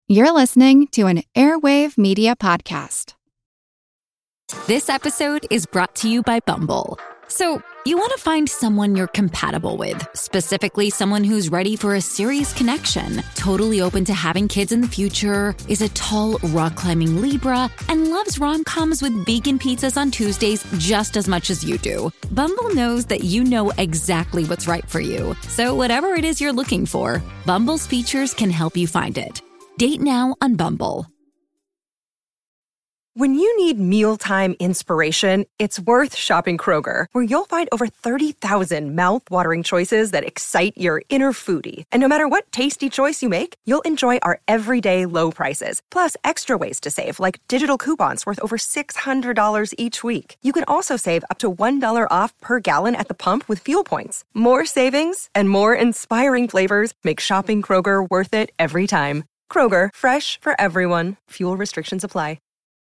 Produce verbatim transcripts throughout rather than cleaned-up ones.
You're listening to an Airwave Media Podcast. This episode is brought to you by Bumble. So, you want to find someone you're compatible with, specifically someone who's ready for a serious connection, totally open to having kids in the future, is a tall, rock-climbing Libra, and loves rom-coms with vegan pizzas on Tuesdays just as much as you do. Bumble knows that you know exactly what's right for you. So whatever it is you're looking for, Bumble's features can help you find it. Date now on Bumble. When you need mealtime inspiration, it's worth shopping Kroger, where you'll find over thirty thousand mouth-watering choices that excite your inner foodie. And no matter what tasty choice you make, you'll enjoy our everyday low prices, plus extra ways to save, like digital coupons worth over six hundred dollars each week. You can also save up to one dollar off per gallon at the pump with fuel points. More savings and more inspiring flavors make shopping Kroger worth it every time. Kroger, fresh for everyone. Fuel restrictions apply.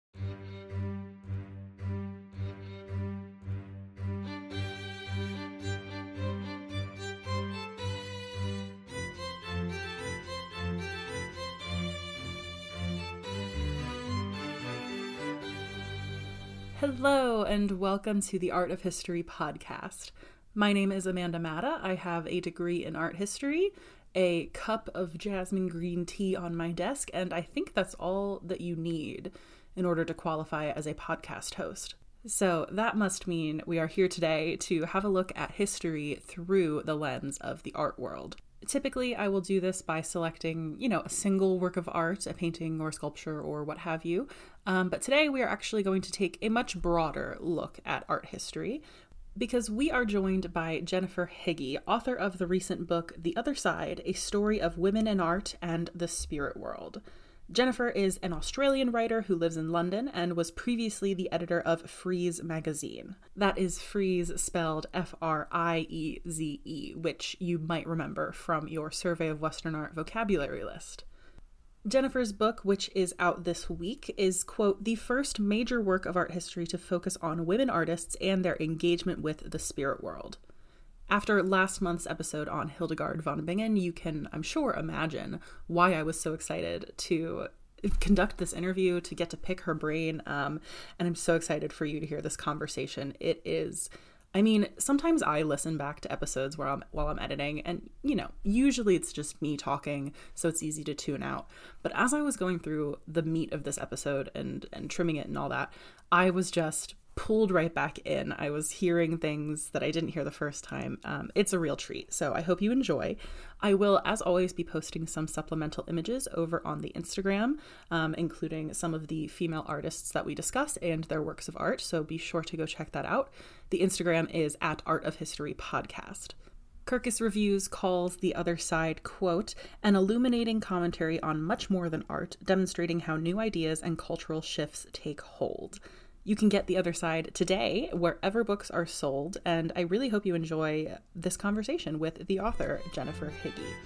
Hello, and welcome to the Art of History podcast. My name is Amanda Matta. I have a degree in art history, a cup of jasmine green tea on my desk, and I think that's all that you need in order to qualify as a podcast host. So that must mean we are here today to have a look at history through the lens of the art world. Typically, I will do this by selecting, you know, a single work of art, a painting or sculpture or what have you. Um, but today we are actually going to take a much broader look at art history because we are joined by Jennifer Higgie, author of the recent book, The Other Side, A Story of Women in Art and the Spirit World. Jennifer is an Australian writer who lives in London and was previously the editor of Frieze magazine. That is Frieze spelled F R I E Z E, which you might remember from your Survey of Western Art vocabulary list. Jennifer's book, which is out this week, is, quote, the first major work of art history to focus on women artists and their engagement with the spirit world. After last month's episode on Hildegard von Bingen, you can, I'm sure, imagine why I was so excited to conduct this interview, to get to pick her brain, um, and I'm so excited for you to hear this conversation. It is, I mean, sometimes I listen back to episodes where I'm, while I'm editing, and, you know, usually it's just me talking, so it's easy to tune out. But as I was going through the meat of this episode and, and trimming it and all that, I was just pulled right back in. I was hearing things that I didn't hear the first time. Um, it's a real treat, so I hope you enjoy. I will, as always, be posting some supplemental images over on the Instagram, um, including some of the female artists that we discuss and their works of art, so be sure to go check that out. The Instagram is at Art of History Podcast. Kirkus Reviews calls The Other Side, quote, an illuminating commentary on much more than art, demonstrating how new ideas and cultural shifts take hold. You can get The Other Side today wherever books are sold, and I really hope you enjoy this conversation with the author, Jennifer Higgie.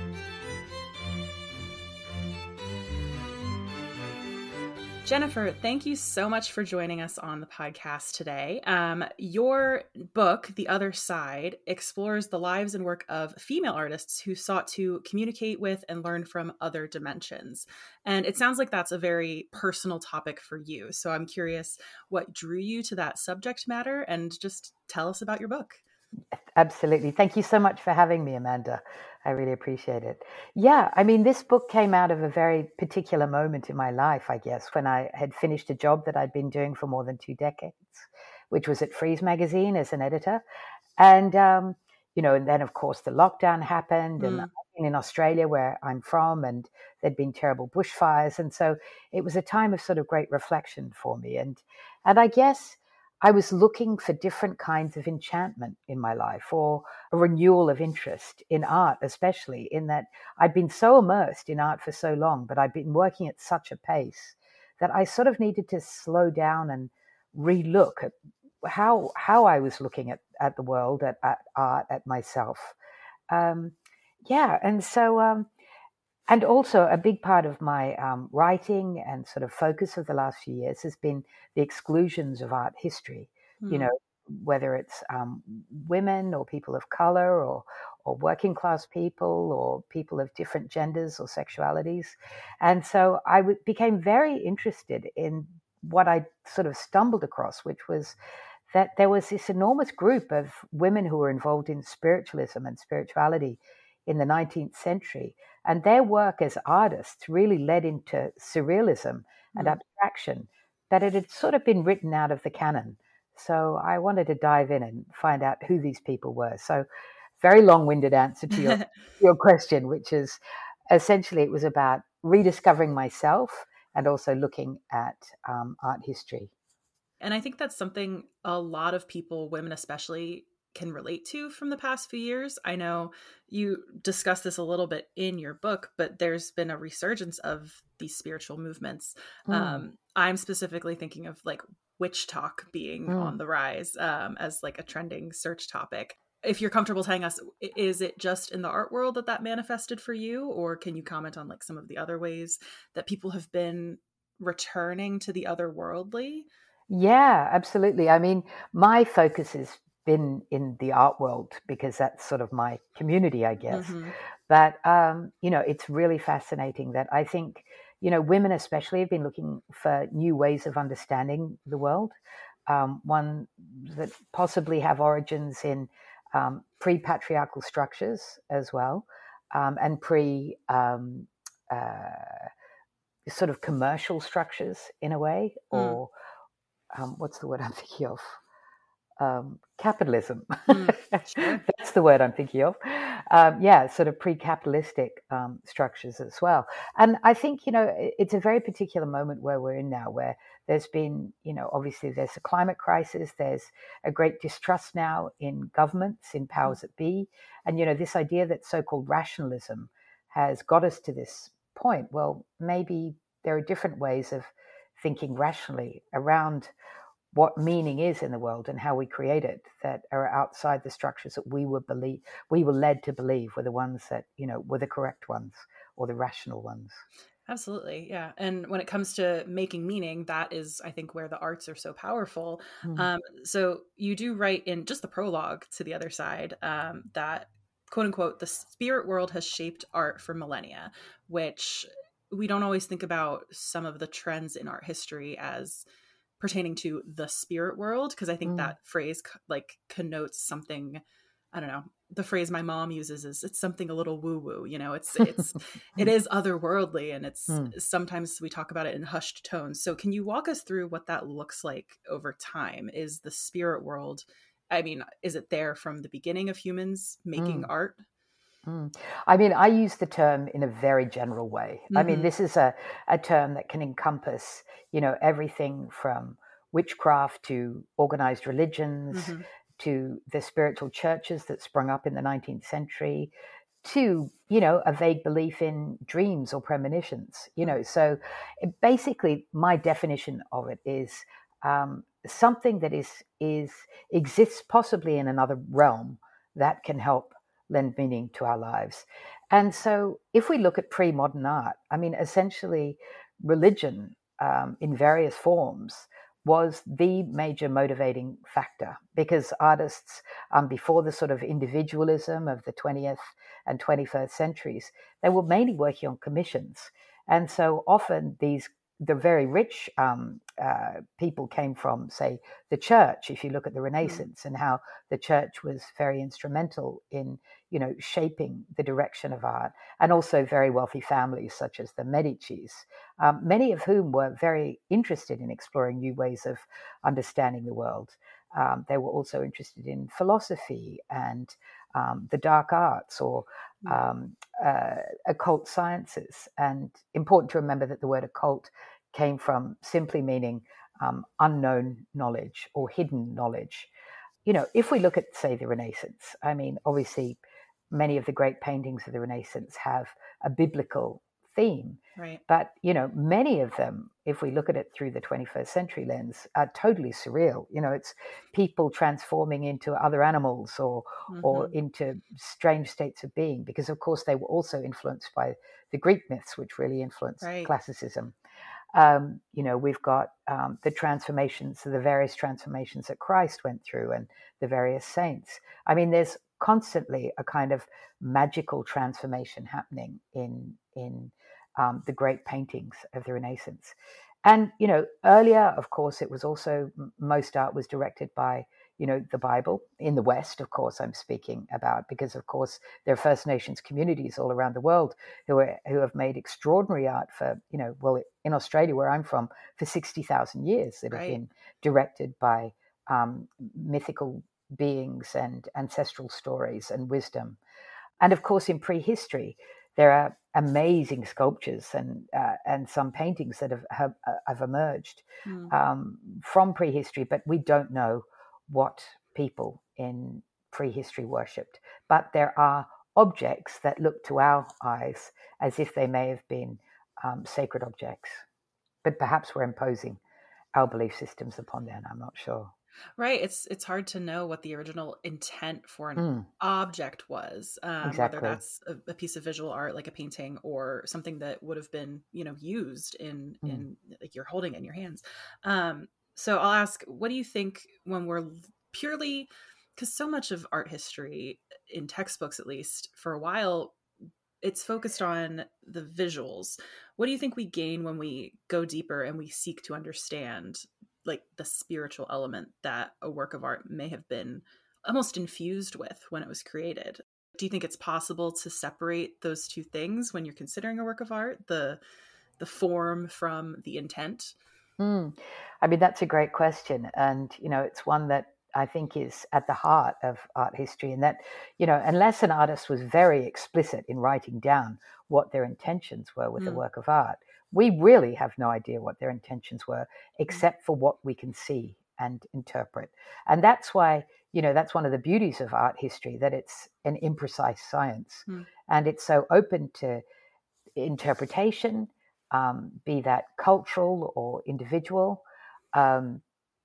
Jennifer, thank you so much for joining us on the podcast today. Um, your book, The Other Side, explores the lives and work of female artists who sought to communicate with and learn from other dimensions. And it sounds like that's a very personal topic for you. So I'm curious what drew you to that subject matter, and just tell us about your book. Absolutely. Thank you so much for having me, Amanda. I really appreciate it. Yeah, I mean, this book came out of a very particular moment in my life, I guess, when I had finished a job that I'd been doing for more than two decades, which was at Frieze magazine as an editor. And, um, you know, and then, of course, the lockdown happened, and Mm. in Australia, where I'm from, and there'd been terrible bushfires. And so it was a time of sort of great reflection for me. And, and I guess I was looking for different kinds of enchantment in my life, or a renewal of interest in art, especially in that I'd been so immersed in art for so long, but I'd been working at such a pace that I sort of needed to slow down and relook at how how I was looking at, at the world, at, at art, at myself. Um, yeah, and so... Um, And also a big part of my um, writing and sort of focus of the last few years has been the exclusions of art history, Mm. you know, whether it's um, women or people of color or or working class people or people of different genders or sexualities. And so I w- became very interested in what I sort of stumbled across, which was that there was this enormous group of women who were involved in spiritualism and spirituality in the nineteenth century. And their work as artists really led into surrealism and Mm. abstraction, that it had sort of been written out of the canon. So I wanted to dive in and find out who these people were. So very long-winded answer to your, your question, which is essentially it was about rediscovering myself and also looking at um, art history. And I think that's something a lot of people, women especially, can relate to from the past few years. I know you discuss this a little bit in your book, but there's been a resurgence of these spiritual movements. Mm. Um, I'm specifically thinking of like witch talk being Mm. on the rise um, as like a trending search topic. If you're comfortable telling us, is it just in the art world that that manifested for you? Or can you comment on like some of the other ways that people have been returning to the otherworldly? Yeah, absolutely. I mean, my focus has been in the art world because that's sort of my community, I guess. Mhm. But, um, you know, it's really fascinating that I think, you know, women especially have been looking for new ways of understanding the world, um, one that possibly have origins in um, pre-patriarchal structures as well, um, and pre um, uh, sort of commercial structures in a way, Mm. or um, what's the word I'm thinking of? Um, capitalism. Mm. Sure. That's the word I'm thinking of. Um, yeah, sort of pre-capitalistic um, structures as well. And I think, you know, it- it's a very particular moment where we're in now, where there's been, you know, obviously there's a climate crisis, there's a great distrust now in governments, in powers that be. And, you know, this idea that so-called rationalism has got us to this point. Well, maybe there are different ways of thinking rationally around what meaning is in the world and how we create it, that are outside the structures that we were believe we were led to believe were the ones that, you know, were the correct ones or the rational ones. Absolutely. Yeah. And when it comes to making meaning, that is, I think, where the arts are so powerful. Mm. Um, so you do write in just the prologue to The Other Side um, that, quote unquote, the spirit world has shaped art for millennia, which we don't always think about some of the trends in art history as pertaining to the spirit world, because I think Mm. that phrase like connotes something, I don't know, the phrase my mom uses is it's something a little woo woo, you know, it's it's it is otherworldly, and it's Mm. sometimes we talk about it in hushed tones. So can you walk us through what that looks like over time? Is the spirit world, I mean, is it there from the beginning of humans making Mm. art? Mm. I mean, I use the term in a very general way. I mean, Mhm. this is a, a term that can encompass, you know, everything from witchcraft to organized religions Mhm. to the spiritual churches that sprung up in the nineteenth century to, you know, a vague belief in dreams or premonitions, you know. So it, basically, my definition of it is um, something that is is exists possibly in another realm that can help lend meaning to our lives. And so if we look at pre-modern art, I mean, essentially religion um, in various forms was the major motivating factor, because artists um, before the sort of individualism of the twentieth and twenty-first centuries, they were mainly working on commissions. And so often these the very rich um, uh, people came from, say, the church. If you look at the Renaissance and how the church was very instrumental in, you know, shaping the direction of art, and also very wealthy families such as the Medicis, um, many of whom were very interested in exploring new ways of understanding the world. Um, they were also interested in philosophy and um, the dark arts, or um, uh, occult sciences. And important to remember that the word occult came from simply meaning um, unknown knowledge or hidden knowledge. You know, if we look at, say, the Renaissance, I mean, obviously, many of the great paintings of the Renaissance have a biblical theme. Right. But, you know, many of them, if we look at it through the twenty-first century lens, are totally surreal. You know, it's people transforming into other animals or or Mhm. into strange states of being, because, of course, they were also influenced by the Greek myths, which really influenced Right. classicism. Um, you know, we've got um, the transformations, the various transformations that Christ went through and the various saints. I mean, there's constantly a kind of magical transformation happening in in um, the great paintings of the Renaissance. And, you know, earlier, of course, it was also, most art was directed by, you know, the Bible in the West, of course, I'm speaking about, because, of course, there are First Nations communities all around the world who are, who have made extraordinary art for, you know, well, in Australia, where I'm from, for sixty thousand years that have Right. been directed by um, mythical beings and ancestral stories and wisdom. And of course, in prehistory, there are amazing sculptures and uh, and some paintings that have have, have emerged Mm. um, from prehistory, but we don't know what people in prehistory worshipped. But there are objects that look to our eyes as if they may have been um, sacred objects, but perhaps we're imposing our belief systems upon them. I'm not sure. Right. It's it's hard to know what the original intent for an Mm, object was, um, whether exactly. that's a, a piece of visual art like a painting or something that would have been, you know, used in Mm. in like you're holding it in your hands. Um, so I'll ask, what do you think when we're purely, because so much of art history in textbooks, at least for a while, it's focused on the visuals. What do you think we gain when we go deeper and we seek to understand like the spiritual element that a work of art may have been almost infused with when it was created? Do you think it's possible to separate those two things when you're considering a work of art, the the form from the intent? Mm. I mean, that's a great question. And, you know, it's one that I think is at the heart of art history. And that, you know, unless an artist was very explicit in writing down what their intentions were with a Mm. work of art, we really have no idea what their intentions were, except for what we can see and interpret. And that's why, you know, that's one of the beauties of art history, that it's an imprecise science. Mm. And it's so open to interpretation, um, be that cultural or individual, um,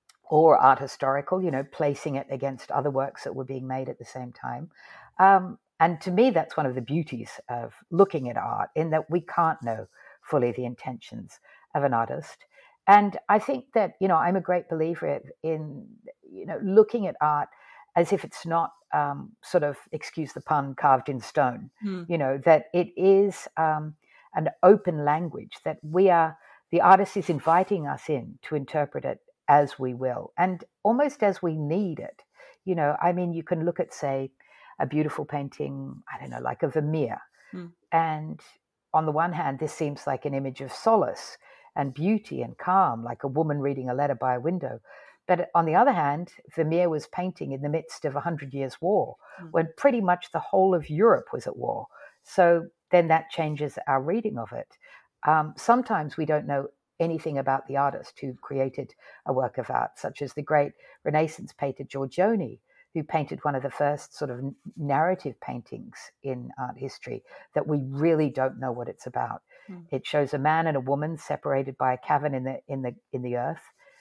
or art historical, you know, placing it against other works that were being made at the same time. Um, and to me, that's one of the beauties of looking at art, in that we can't know fully the intentions of an artist. And I think that, you know, I'm a great believer in, you know, looking at art as if it's not um, sort of, excuse the pun, carved in stone, Mm. you know, that it is um, an open language, that we are, the artist is inviting us in to interpret it as we will, and almost as we need it. You know, I mean, you can look at, say, a beautiful painting, I don't know, like a Vermeer. Mm. And on the one hand, this seems like an image of solace and beauty and calm, like a woman reading a letter by a window. But on the other hand, Vermeer was painting in the midst of a Hundred Years' War, Mm. when pretty much the whole of Europe was at war. So then that changes our reading of it. Um, sometimes we don't know anything about the artist who created a work of art, such as the great Renaissance painter Giorgione, who painted one of the first sort of narrative paintings in art history that we really don't know what it's about. Mm. It shows a man and a woman separated by a cavern in the in the in the earth.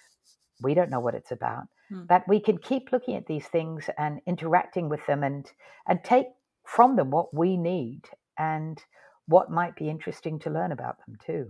We don't know what it's about, Mm. but we can keep looking at these things and interacting with them, and and take from them what we need and what might be interesting to learn about them too.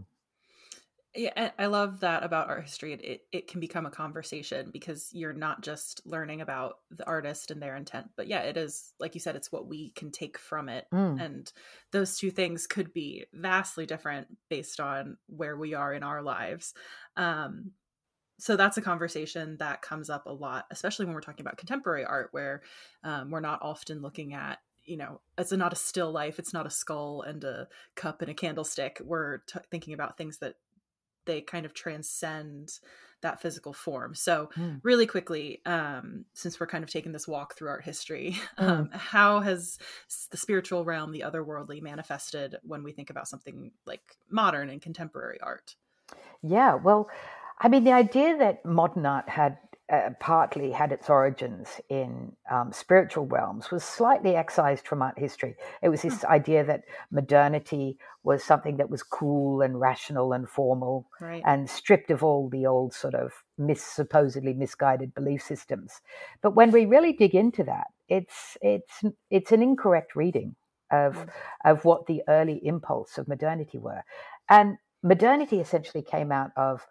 Yeah, and I love that about art history. It, it it can become a conversation because you're not just learning about the artist and their intent, but yeah, it is, like you said, it's what we can take from it. Mm. And those two things could be vastly different based on where we are in our lives. Um, so that's a conversation that comes up a lot, especially when we're talking about contemporary art, where um, we're not often looking at, you know, it's a, not a still life. It's not a skull and a cup and a candlestick. We're t- thinking about things that they kind of transcend that physical form. So Mm. really quickly, um, since we're kind of taking this walk through art history, Mm. um, how has the spiritual realm, the otherworldly, manifested when we think about something like modern and contemporary art? Yeah, well, I mean, the idea that modern art had uh, partly had its origins in um, spiritual realms was slightly excised from art history. It was this idea that modernity was something that was cool and rational and formal, Right. and stripped of all the old sort of mis- supposedly misguided belief systems. But when we really dig into that, it's it's it's an incorrect reading of Mm. of what the early impulse of modernity were. And modernity essentially came out of,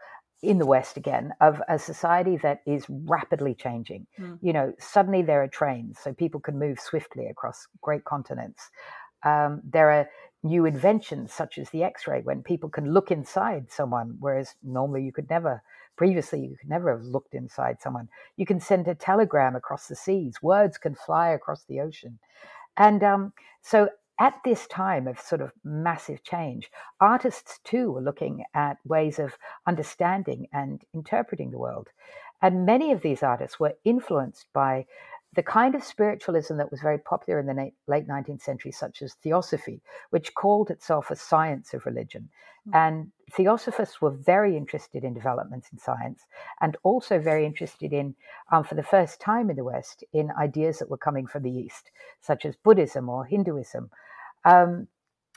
in the West again, of a society that is rapidly changing. Mm. You know, suddenly there are trains, so people can move swiftly across great continents. Um, there are new inventions such as the X-ray, when people can look inside someone, whereas normally you could never, previously you could never have looked inside someone. You can send a telegram across the seas. Words can fly across the ocean. And um, so at this time of sort of massive change, artists too were looking at ways of understanding and interpreting the world. And many of these artists were influenced by the kind of spiritualism that was very popular in the late nineteenth century, such as theosophy, which called itself a science of religion. Mm-hmm. And theosophists were very interested in developments in science, and also very interested in, um, for the first time in the West, in ideas that were coming from the East, such as Buddhism or Hinduism. Um,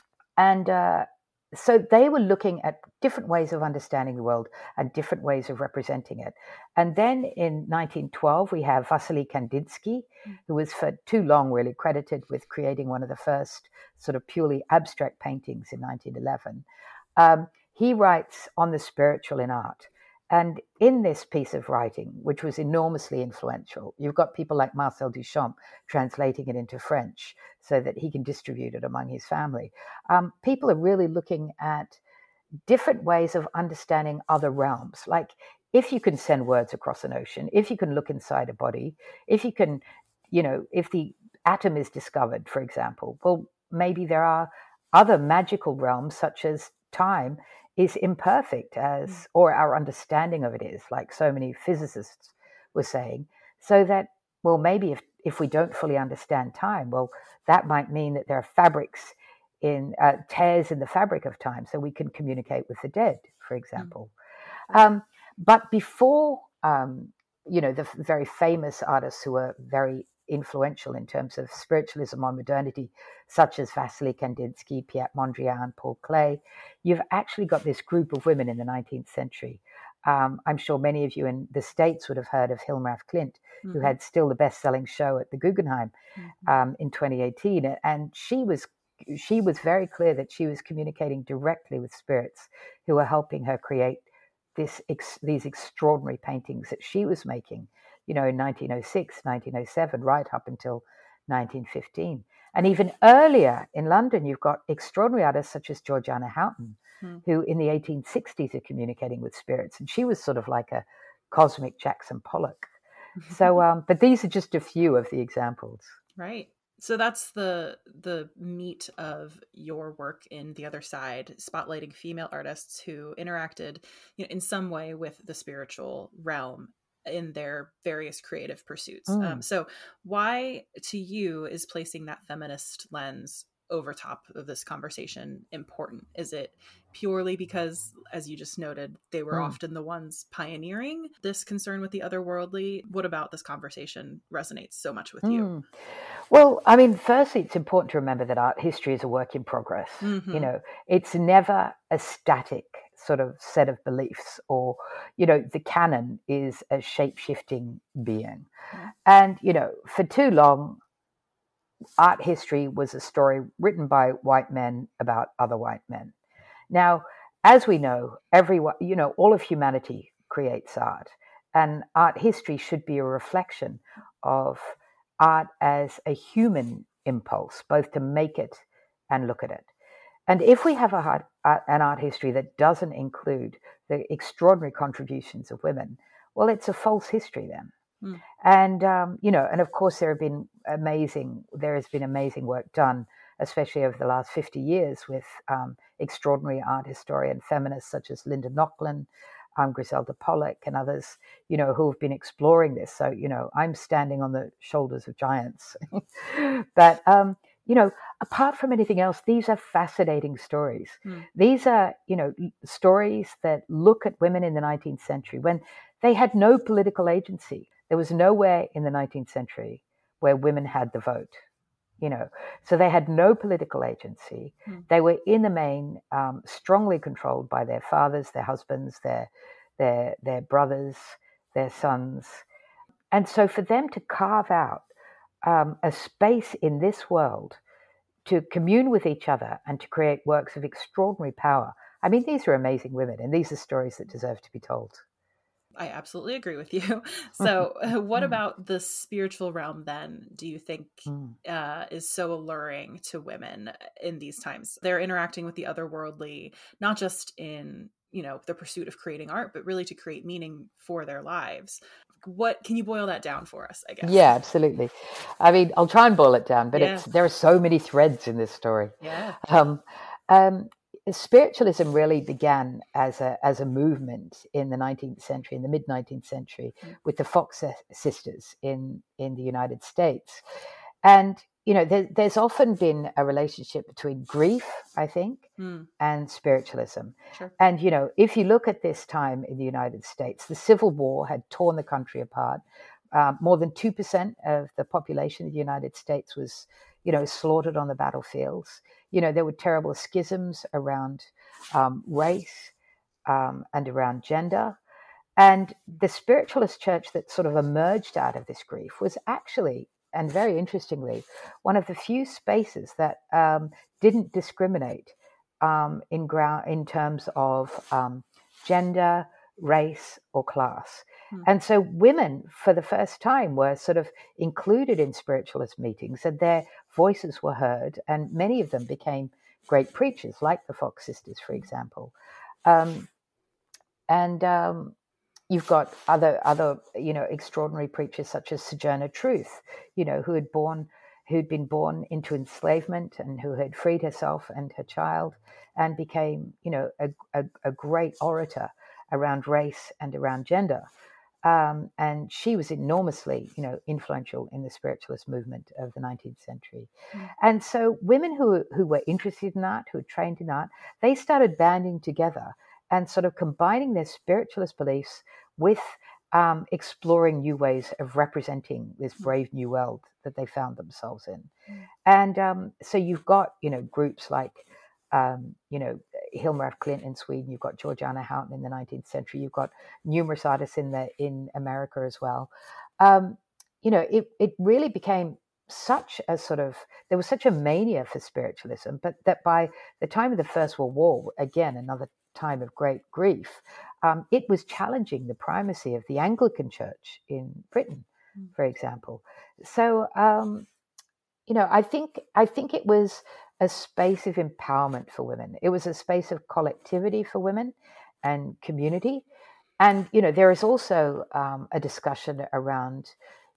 and uh, so they were looking at different ways of understanding the world and different ways of representing it. And then in nineteen twelve, we have Wassily Kandinsky, who was for too long really credited with creating one of the first sort of purely abstract paintings in nineteen eleven. Um, he writes on the spiritual in art. And in this piece of writing, which was enormously influential, you've got people like Marcel Duchamp translating it into French so that he can distribute it among his family. Um, people are really looking at different ways of understanding other realms. Like, if you can send words across an ocean, if you can look inside a body, if you can, you know, if the atom is discovered, for example, well, maybe there are other magical realms such as time is imperfect as, or our understanding of it is, like so many physicists were saying, so that, well, maybe if, if we don't fully understand time, well, that might mean that there are fabrics in, uh, tears in the fabric of time, so we can communicate with the dead, for example. Mm. Um, but before, um, you know, the f- very famous artists who were very influential in terms of spiritualism on modernity, such as Wassily Kandinsky, Piet Mondrian, Paul Klee, you've actually got this group of women in the nineteenth century. Um, I'm sure many of you in the States would have heard of Hilma af Klint, mm-hmm. who had still the best-selling show at the Guggenheim mm-hmm. um, in twenty eighteen. And she was she was very clear that she was communicating directly with spirits who were helping her create this ex, these extraordinary paintings that she was making, you know, in nineteen oh six, nineteen oh seven, right up until nineteen fifteen. And even earlier in London, you've got extraordinary artists such as Georgiana Houghton, mm. who in the eighteen sixties are communicating with spirits. And she was sort of like a cosmic Jackson Pollock. So, um, but these are just a few of the examples. Right. So that's the the meat of your work in The Other Side, spotlighting female artists who interacted, you know, in some way with the spiritual realm in their various creative pursuits. Mm. Um, so why, to you, is placing that feminist lens over top of this conversation important? Is it purely because, as you just noted, they were mm. often the ones pioneering this concern with the otherworldly? What about this conversation resonates so much with mm. you? Well, I mean, firstly, it's important to remember that art history is a work in progress. Mm-hmm. You know, it's never a static sort of set of beliefs, or, you know, the canon is a shape-shifting being. Mm. And, you know, for too long, art history was a story written by white men about other white men. Now, as we know, everyone, you know, all of humanity creates art, and art history should be a reflection of art as a human impulse, both to make it and look at it. And if we have a art, an art history that doesn't include the extraordinary contributions of women, well, it's a false history then. Mm. And, um, you know, and of course there have been amazing, there has been amazing work done, especially over the last fifty years with um, extraordinary art historian feminists such as Linda Nochlin, um, Griselda Pollock, and others, you know, who have been exploring this. So, you know, I'm standing on the shoulders of giants. But, um, you know, apart from anything else, these are fascinating stories. Mm. These are, you know, stories that look at women in the nineteenth century when they had no political agency. There was nowhere in the nineteenth century where women had the vote, you know. So they had no political agency. Mm. They were in the main um, strongly controlled by their fathers, their husbands, their their their brothers, their sons. And so for them to carve out um, a space in this world to commune with each other and to create works of extraordinary power, I mean, these are amazing women, and these are stories that deserve to be told. I absolutely agree with you. So, uh, what about the spiritual realm then, do you think Mm. uh, is so alluring to women in these times? They're interacting with the otherworldly, not just in, you know, the pursuit of creating art, but really to create meaning for their lives. What can you boil that down for us, I guess? Yeah, absolutely. I mean, I'll try and boil it down, but Yeah. it's there are so many threads in this story. Yeah. Um, um, spiritualism really began as a as a movement in the nineteenth century, in the mid nineteenth century, Mm. with the Fox sisters in in the United States, and you know, there, there's often been a relationship between grief, I think, Mm. and spiritualism. Sure. And you know, if you look at this time in the United States, the Civil War had torn the country apart. Um, more than two percent of the population of the United States was, you know, slaughtered on the battlefields. You know, there were terrible schisms around um, race um, and around gender. And the spiritualist church that sort of emerged out of this grief was actually, and very interestingly, one of the few spaces that um, didn't discriminate um, in, ground, in terms of um, gender, race, or class. Hmm. And so women, for the first time, were sort of included in spiritualist meetings, and their voices were heard, and many of them became great preachers, like the Fox sisters, for example. Um, and um, you've got other other you know extraordinary preachers such as Sojourner Truth, you know, who had born who'd been born into enslavement and who had freed herself and her child and became, you know, a, a, a great orator around race and around gender. Um, and she was enormously, you know, influential in the spiritualist movement of the nineteenth century. Mm. And so women who who were interested in art, who were trained in art, they started banding together and sort of combining their spiritualist beliefs with um, exploring new ways of representing this brave new world that they found themselves in. Mm. And um, so you've got, you know, groups like, um, you know, Hilma af Klint in Sweden, you've got Georgiana Houghton in the nineteenth century, you've got numerous artists in the in America as well. Um, you know, it, it really became such a sort of, there was such a mania for spiritualism, but that by the time of the First World War, again, another time of great grief, um, it was challenging the primacy of the Anglican Church in Britain, Mm. for example. So, um, you know, I think I think it was a space of empowerment for women. It was a space of collectivity for women and community. And, you know, there is also um, a discussion around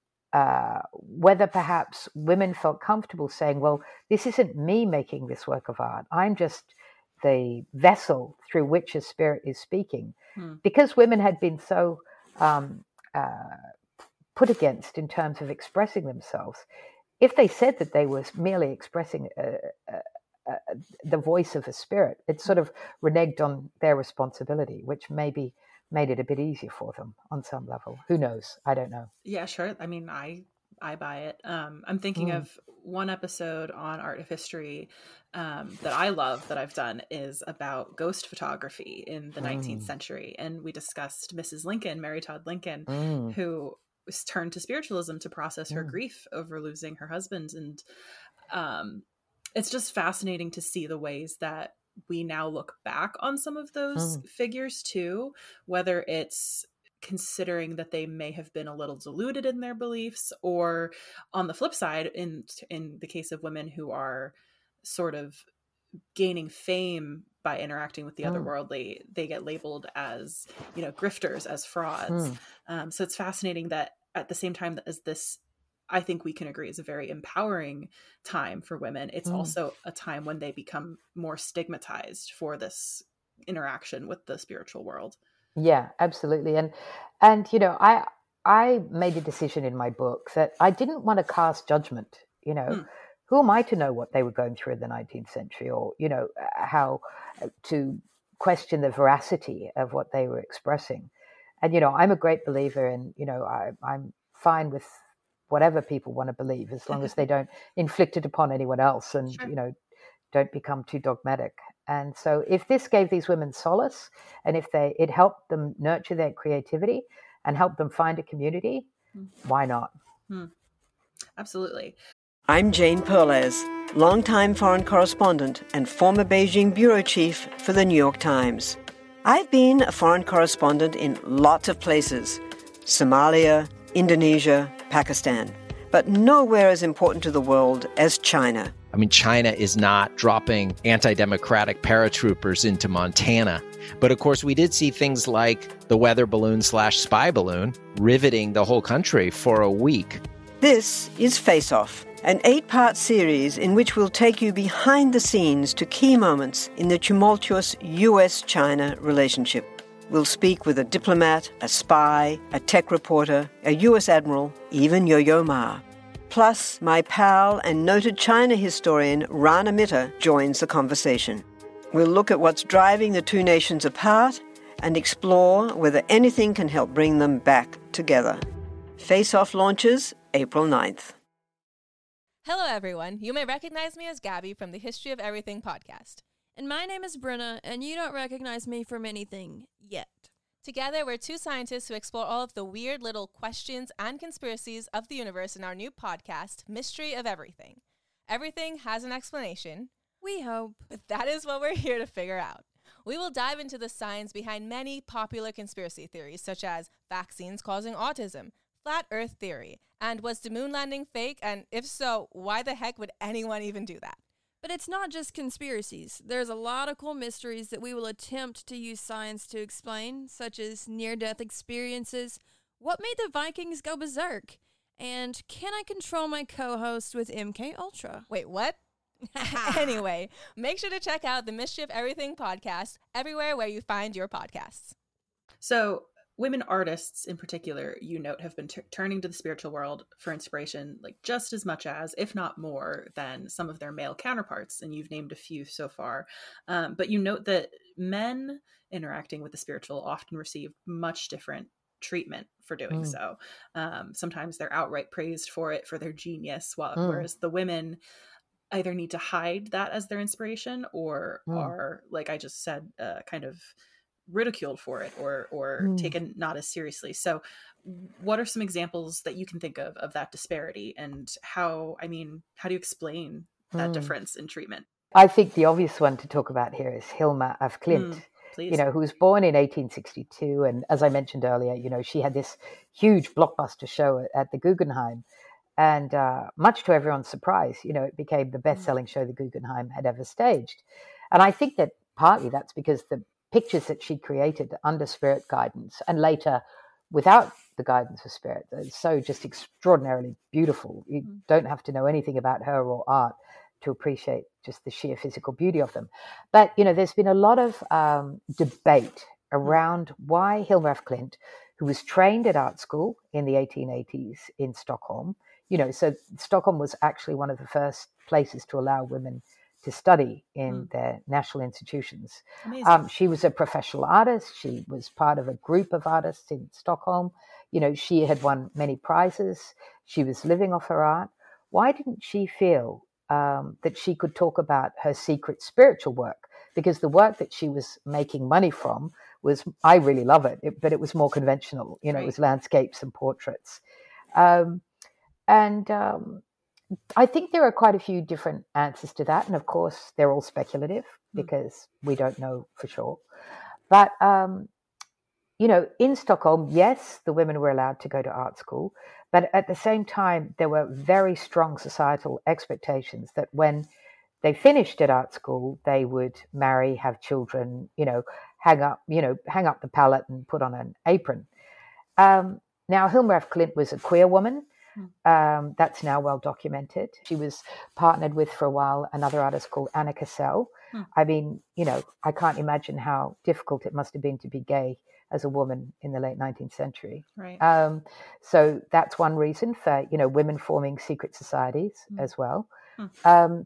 uh, whether perhaps women felt comfortable saying, well, this isn't me making this work of art. I'm just the vessel through which a spirit is speaking. Hmm. Because women had been so um, uh, put against in terms of expressing themselves, if they said that they were merely expressing uh, uh, uh, the voice of a spirit, it sort of reneged on their responsibility, which maybe made it a bit easier for them on some level. Who knows? I don't know. Yeah, sure. I mean, I I buy it. Um, I'm thinking Mm. of one episode on Art of History um, that I love that I've done is about ghost photography in the nineteenth Mm. century. And we discussed Missus Lincoln, Mary Todd Lincoln, Mm. who was turned to spiritualism to process her Mm. grief over losing her husband. And um, it's just fascinating to see the ways that we now look back on some of those Mm. figures too, whether it's considering that they may have been a little diluted in their beliefs, or on the flip side, in in the case of women who are sort of gaining fame by interacting with the Mm. otherworldly, they get labeled as, you know, grifters, as frauds. Mm. Um, so it's fascinating that at the same time as this, I think we can agree, is a very empowering time for women, it's Mm. also a time when they become more stigmatized for this interaction with the spiritual world. Yeah, absolutely. And and you know, I I made a decision in my book that I didn't want to cast judgment. You know, Hmm. who am I to know what they were going through in the nineteenth century, or you know, how to question the veracity of what they were expressing. And you know, I'm a great believer in, you know, I, I'm fine with whatever people want to believe as long as they don't inflict it upon anyone else, and Sure. you know, don't become too dogmatic. And so if this gave these women solace, and if they it helped them nurture their creativity and help them find a community, Hmm. why not? Hmm. Absolutely. I'm Jane Perlez, longtime foreign correspondent and former Beijing bureau chief for the New York Times. I've been a foreign correspondent in lots of places: Somalia, Indonesia, Pakistan, but nowhere as important to the world as China. I mean, China is not dropping anti-democratic paratroopers into Montana. But of course, we did see things like the weather balloon slash spy balloon riveting the whole country for a week. This is Face Off, an eight-part series in which we'll take you behind the scenes to key moments in the tumultuous U S China relationship. We'll speak with a diplomat, a spy, a tech reporter, a U S admiral, even Yo-Yo Ma. Plus, my pal and noted China historian Rana Mitter joins the conversation. We'll look at what's driving the two nations apart and explore whether anything can help bring them back together. Face Off launches April ninth. Hello, everyone. You may recognize me as Gabby from the History of Everything podcast. And my name is Brenna, and you don't recognize me from anything yet. Together, we're two scientists who explore all of the weird little questions and conspiracies of the universe in our new podcast, Mystery of Everything. Everything has an explanation. We hope. But that is what we're here to figure out. We will dive into the science behind many popular conspiracy theories, such as vaccines causing autism, flat Earth theory, and was the moon landing fake? And if so, why the heck would anyone even do that? But it's not just conspiracies. There's a lot of cool mysteries that we will attempt to use science to explain, such as near-death experiences, what made the Vikings go berserk, and can I control my co-host with M K Ultra? Wait, what? Anyway, make sure to check out the Mystery of Everything podcast everywhere where you find your podcasts. So, women artists in particular, you note, have been t- turning to the spiritual world for inspiration, like just as much as, if not more, than some of their male counterparts. And you've named a few so far. Um, but you note that men interacting with the spiritual often receive much different treatment for doing mm. so. Um, sometimes they're outright praised for it, for their genius, while, mm. whereas the women either need to hide that as their inspiration or mm. are, like I just said, uh, kind of ridiculed for it or or mm. taken not as seriously. So what are some examples that you can think of of that disparity, and how, I mean, how do you explain that mm. difference in treatment? I think the obvious one to talk about here is Hilma af Klint, mm, please. you know, who was born in eighteen sixty-two. And as I mentioned earlier, you know, she had this huge blockbuster show at, at the Guggenheim. And uh, much to everyone's surprise, you know, it became the best-selling show the Guggenheim had ever staged. And I think that partly that's because the pictures that she created under spirit guidance and later without the guidance of spirit, are so just extraordinarily beautiful. You mm. don't have to know anything about her or art to appreciate just the sheer physical beauty of them. But, you know, there's been a lot of um, debate around why Hilma af Klint, who was trained at art school in the eighteen eighties in Stockholm, you know, so Stockholm was actually one of the first places to allow women to study in mm. their national institutions. Um, she was a professional artist. She was part of a group of artists in Stockholm. You know, she had won many prizes. She was living off her art. Why didn't she feel um, that she could talk about her secret spiritual work? Because the work that she was making money from was, I really love it, it but it was more conventional. You know, right. It was landscapes and portraits. Um, and um, I think there are quite a few different answers to that. And of course, they're all speculative because mm. we don't know for sure. But, um, you know, in Stockholm, yes, the women were allowed to go to art school. But at the same time, there were very strong societal expectations that when they finished at art school, they would marry, have children, you know, hang up, you know, hang up the palette and put on an apron. Um, now, Hilma af Klint was a queer woman. Um, that's now well documented. She was partnered with, for a while, another artist called Anna Cassell. Hmm. I mean, you know, I can't imagine how difficult it must have been to be gay as a woman in the late nineteenth century. Right. Um, so that's one reason for, you know, women forming secret societies hmm. as well. Hmm. Um,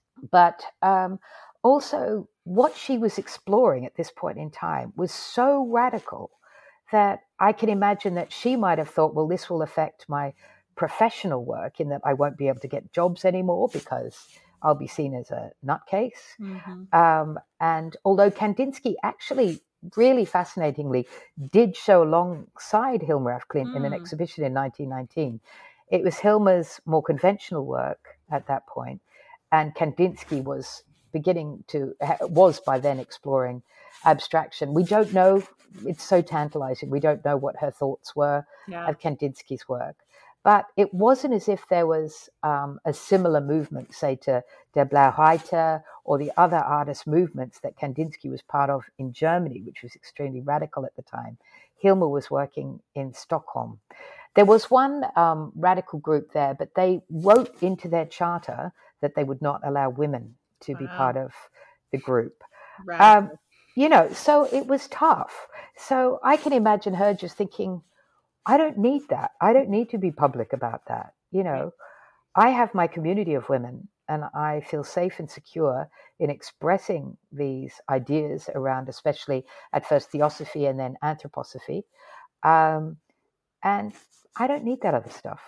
but um, also what she was exploring at this point in time was so radical that I can imagine that she might have thought, well, this will affect my professional work in that I won't be able to get jobs anymore because I'll be seen as a nutcase. Mm-hmm. Um, and although Kandinsky actually really fascinatingly did show alongside Hilma af Klint mm. in an exhibition in nineteen nineteen, it was Hilma's more conventional work at that point, and Kandinsky was beginning to was by then exploring abstraction. We don't know. It's so tantalizing. We don't know what her thoughts were Yeah. of Kandinsky's work. But it wasn't as if there was um, a similar movement, say, to Der Blaue Reiter or the other artist movements that Kandinsky was part of in Germany, which was extremely radical at the time. Hilmer was working in Stockholm. There was one um, radical group there, but they wrote into their charter that they would not allow women to Wow. be part of the group. Radical. Um, you know, so it was tough. So I can imagine her just thinking, I don't need that. I don't need to be public about that. You know, I have my community of women and I feel safe and secure in expressing these ideas around, especially at first theosophy and then anthroposophy. Um, and I don't need that other stuff.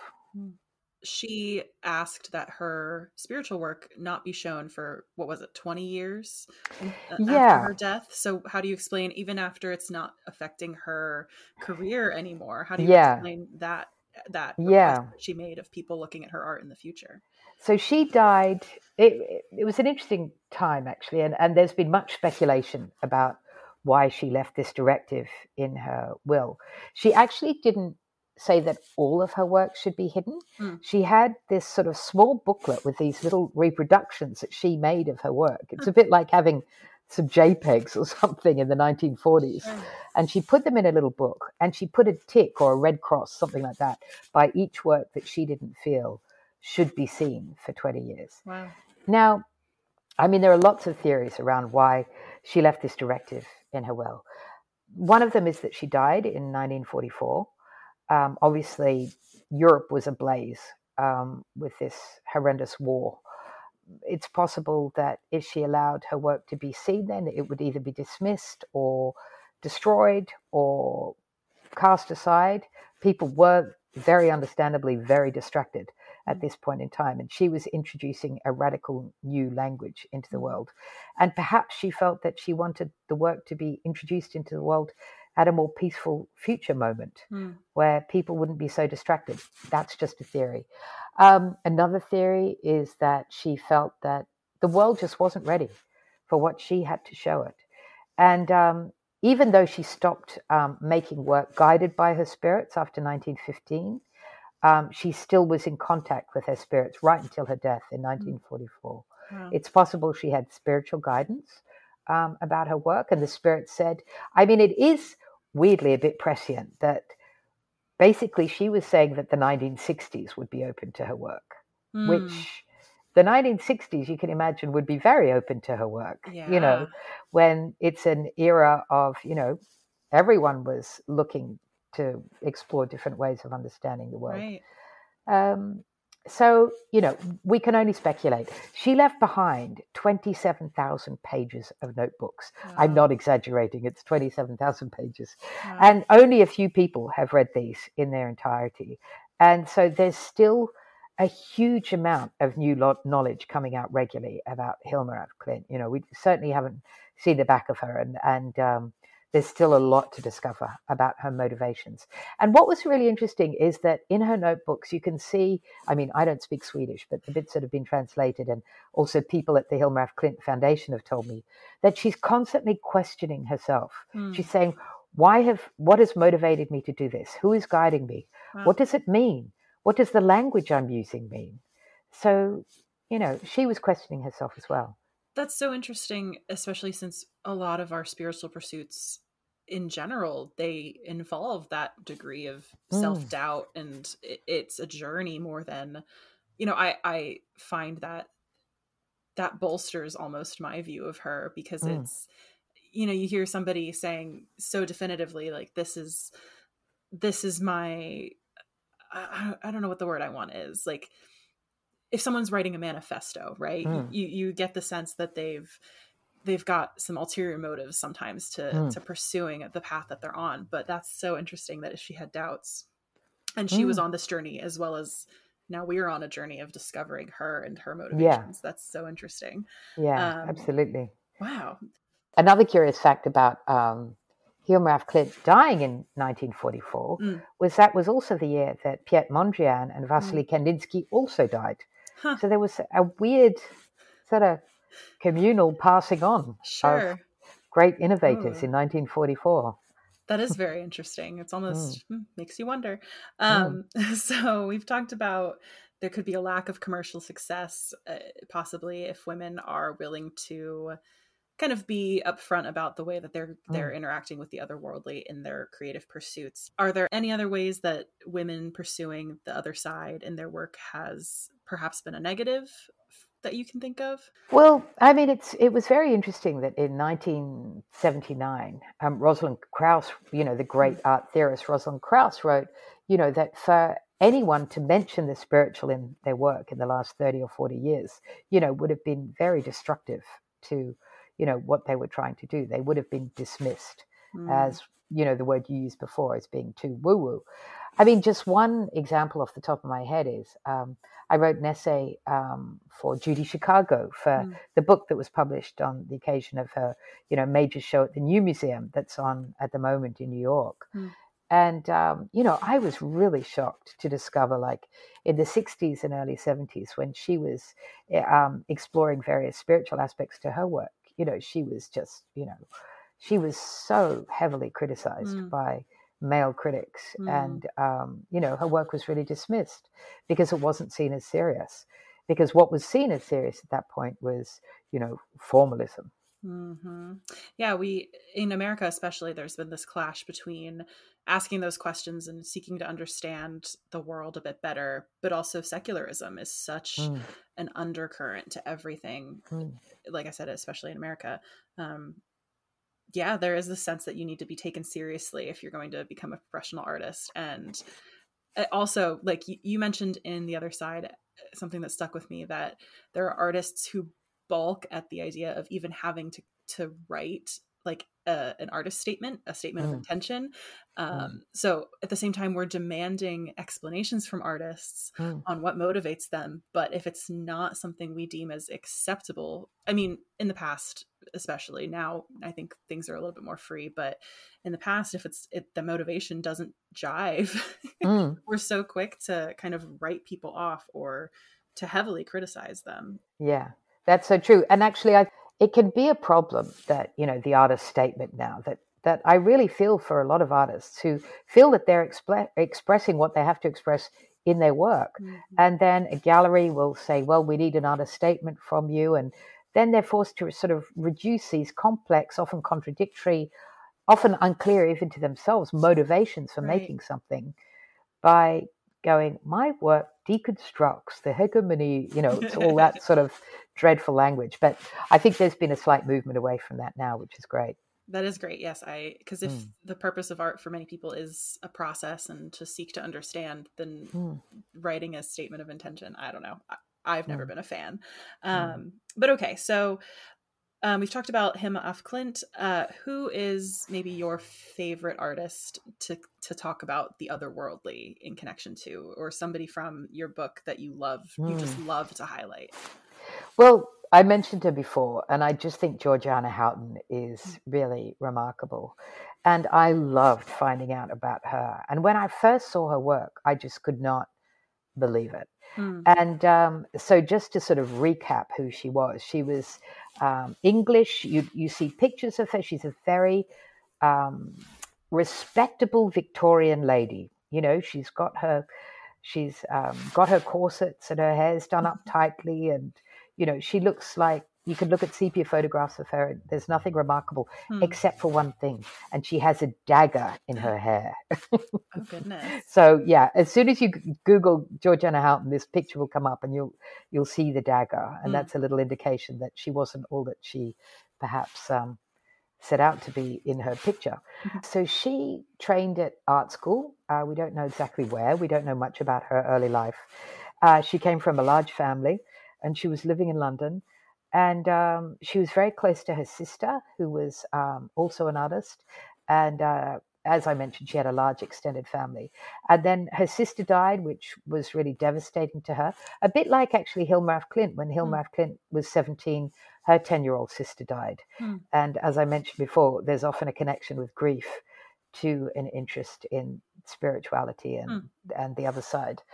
She asked that her spiritual work not be shown for, what was it, twenty years after Yeah. her death. So how do you explain, even after it's not affecting her career anymore, how do you Yeah. explain that that Yeah. request that she made of people looking at her art in the future? So she died. It, it was an interesting time, actually, and, and there's been much speculation about why she left this directive in her will. She actually didn't say that all of her work should be hidden. Mm. She had this sort of small booklet with these little reproductions that she made of her work. It's a bit like having some JPEGs or something in the nineteen forties. Sure. And she put them in a little book, and she put a tick or a red cross, something like that, by each work that she didn't feel should be seen for twenty years. Wow. Now, I mean, there are lots of theories around why she left this directive in her will. One of them is that she died in nineteen forty-four. Um, obviously, Europe was ablaze um, with this horrendous war. It's possible that if she allowed her work to be seen, then it would either be dismissed or destroyed or cast aside. People were very understandably very distracted at this point in time, and she was introducing a radical new language into the world. And perhaps she felt that she wanted the work to be introduced into the world at a more peaceful future moment Mm. where people wouldn't be so distracted. That's just a theory. Um, another theory is that she felt that the world just wasn't ready for what she had to show it. And um, even though she stopped um, making work guided by her spirits after nineteen fifteen, um, she still was in contact with her spirits right until her death in nineteen forty-four. Wow. It's possible she had spiritual guidance um, about her work, and the spirit said, I mean, it is weirdly a bit prescient that basically she was saying that the nineteen sixties would be open to her work, Mm. which the nineteen sixties, you can imagine, would be very open to her work, you Yeah. know, when it's an era of, you know, everyone was looking to explore different ways of understanding the world. Right. Um, so, you know, we can only speculate. She left behind twenty-seven thousand pages of notebooks. I'm Wow. not exaggerating. It's twenty-seven thousand pages. Wow. And only a few people have read these in their entirety. And so there's still a huge amount of new lo- knowledge coming out regularly about Hilma af Klint. You know, we certainly haven't seen the back of her, and, and um, there's still a lot to discover about her motivations. And what was really interesting is that in her notebooks, you can see, I mean, I don't speak Swedish, but the bits that have been translated, and also people at the Hilma af Klint Foundation have told me that she's constantly questioning herself. Mm. She's saying, why have, what has motivated me to do this? Who is guiding me? Wow. What does it mean? What does the language I'm using mean? So, you know, she was questioning herself as well. That's so interesting, especially since a lot of our spiritual pursuits in general, they involve that degree of Mm. self-doubt, and it, it's a journey more than, you know, I, I find that that bolsters almost my view of her, because Mm. it's, you know, you hear somebody saying so definitively, like, this is, this is my, I, I don't know what the word I want is, like, if someone's writing a manifesto, right? Mm. You you get the sense that they've they've got some ulterior motives sometimes to Mm. to pursuing the path that they're on. But that's so interesting that if she had doubts, and she was Mm. on this journey, as well as now we are on a journey of discovering her and her motivations. That's so interesting. Yeah, Um, absolutely. Wow. Another curious fact about um, Hilma af Klint dying in nineteen forty-four Mm. was that was also the year that Piet Mondrian and Vasily Kandinsky also died. Huh. So there was a weird sort of communal passing on Sure. of great innovators Oh. in nineteen forty-four. That is very interesting. It's Mm. almost hmm, makes you wonder. Mm. Um, so we've talked about there could be a lack of commercial success, uh, possibly if women are willing to kind of be upfront about the way that they're they're Mm. interacting with the otherworldly in their creative pursuits. Are there any other ways that women pursuing the other side in their work has perhaps been a negative that you can think of? Well, I mean, it's it was very interesting that in nineteen seventy-nine, um, Rosalind Krauss, you know, the great art theorist Rosalind Krauss, wrote, you know, that for anyone to mention the spiritual in their work in the last thirty or forty years, you know, would have been very destructive to, you know, what they were trying to do. They would have been dismissed Mm. as, you know, the word you used before as being too woo-woo. I mean, just one example off the top of my head is um, I wrote an essay um, for Judy Chicago for Mm. the book that was published on the occasion of her, you know, major show at the New Museum that's on at the moment in New York. Mm. And, um, you know, I was really shocked to discover, like, in the sixties and early seventies, when she was um, exploring various spiritual aspects to her work, you know, she was just, you know, she was so heavily criticized Mm. by male critics. Mm. And, um, you know, her work was really dismissed because it wasn't seen as serious. Because what was seen as serious at that point was, you know, formalism. hmm Yeah, we in America especially, there's been this clash between asking those questions and seeking to understand the world a bit better, but also secularism is such Mm. an undercurrent to everything. Mm. Like I said, especially in America. Um, yeah, there is the sense that you need to be taken seriously if you're going to become a professional artist. And it also, like you, you mentioned in The Other Side, something that stuck with me, that there are artists who balk at the idea of even having to to write like a, an artist statement, a statement of Mm. intention. Um, Mm. So at the same time, we're demanding explanations from artists Mm. on what motivates them. But if it's not something we deem as acceptable, I mean, in the past, especially now, I think things are a little bit more free. But in the past, if it's it, the motivation doesn't jive, Mm. we're so quick to kind of write people off or to heavily criticize them. Yeah, that's so true. And actually, I, it can be a problem that, you know, the artist statement now, that, that I really feel for a lot of artists who feel that they're expre- expressing what they have to express in their work. Mhm. And then a gallery will say, well, we need an artist statement from you. And then they're forced to sort of reduce these complex, often contradictory, often unclear even to themselves, motivations for Right. making something by going, my work deconstructs the hegemony, you know, it's all that sort of dreadful language. But I think there's been a slight movement away from that now, which is great. That is great. Yes, I because if Mm. the purpose of art for many people is a process and to seek to understand, then Mm. writing a statement of intention, I don't know. I, I've never Mm. been a fan. Mm. Um, but okay, so um, we've talked about Hima af Klint. Uh, who is maybe your favorite artist to to talk about the otherworldly in connection to, or somebody from your book that you love, you just Mm. love to highlight? Well, I mentioned her before, and I just think Georgiana Houghton is really remarkable. And I loved finding out about her. And when I first saw her work, I just could not believe it. Mm. And um, so just to sort of recap who she was, she was um, English. You, you see pictures of her. She's a very um, respectable Victorian lady. You know, she's got her, she's um, got her corsets and her hair's done up tightly. And, you know, she looks like, you could look at sepia photographs of her and there's nothing remarkable Hmm. except for one thing. And she has a dagger in her hair. Oh goodness. So yeah, as soon as you g- Google Georgiana Houghton, this picture will come up, and you'll you'll see the dagger, and Mm. that's a little indication that she wasn't all that she perhaps um, set out to be in her picture. Mhm. So she trained at art school. Uh, we don't know exactly where. We don't know much about her early life. Uh, she came from a large family, and she was living in London. And um, she was very close to her sister, who was um, also an artist. And uh, as I mentioned, she had a large extended family. And then her sister died, which was really devastating to her. A bit like actually Hilma af Klint. When Hilma af Klint was seventeen, her ten-year-old sister died. Hmm. And as I mentioned before, there's often a connection with grief to an interest in spirituality and, and the other side.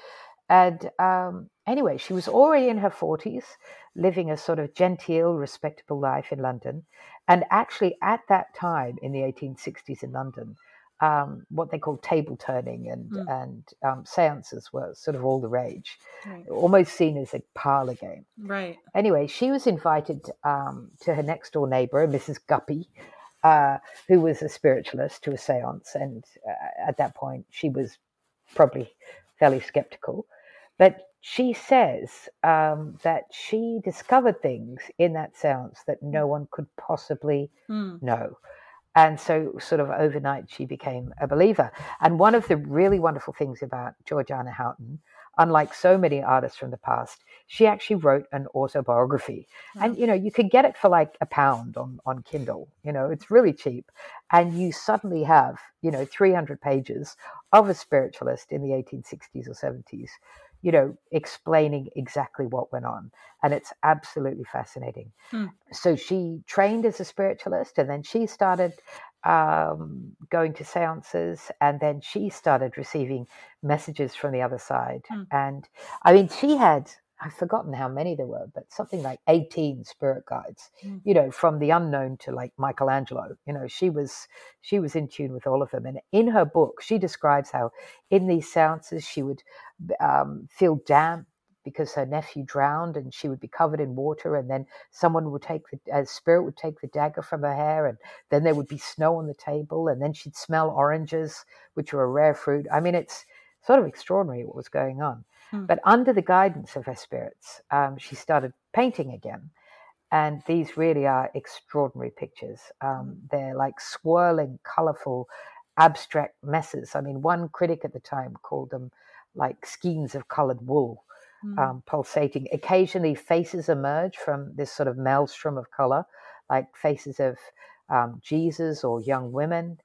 And um, anyway, she was already in her forties, living a sort of genteel, respectable life in London. And actually, at that time in the eighteen sixties in London, um, what they called table turning and, Mm. and um, seances were sort of all the rage, Right. almost seen as a parlor game. Right. Anyway, she was invited um, to her next door neighbor, Missus Guppy, uh, who was a spiritualist, to a seance. And uh, at that point, she was probably fairly skeptical. But she says um, that she discovered things in that seance that no one could possibly Mm. know. And so sort of overnight, she became a believer. And one of the really wonderful things about Georgiana Houghton, unlike so many artists from the past, she actually wrote an autobiography. Wow. And, you know, you can get it for like a pound on, on Kindle. You know, it's really cheap. And you suddenly have, you know, three hundred pages of a spiritualist in the eighteen sixties or seventies, you know, explaining exactly what went on. And it's absolutely fascinating. Hmm. So she trained as a spiritualist, and then she started um, going to seances, and then she started receiving messages from the other side. Hmm. And I mean, she had, I've forgotten how many there were, but something like eighteen spirit guides, Hmm. you know, from the unknown to like Michelangelo. You know, she was she was in tune with all of them. And in her book, she describes how in these seances she would um, feel damp because her nephew drowned, and she would be covered in water, and then someone would take the a spirit would take the dagger from her hair, and then there would be snow on the table, and then she'd smell oranges, which were a rare fruit. I mean, it's sort of extraordinary what was going on. Hmm. But under the guidance of her spirits, um, she started painting again. And these really are extraordinary pictures. Um, they're like swirling, colorful, abstract messes. I mean, one critic at the time called them like skeins of colored wool. Mm. Um, pulsating. Occasionally, faces emerge from this sort of maelstrom of color, like faces of um, Jesus or young women.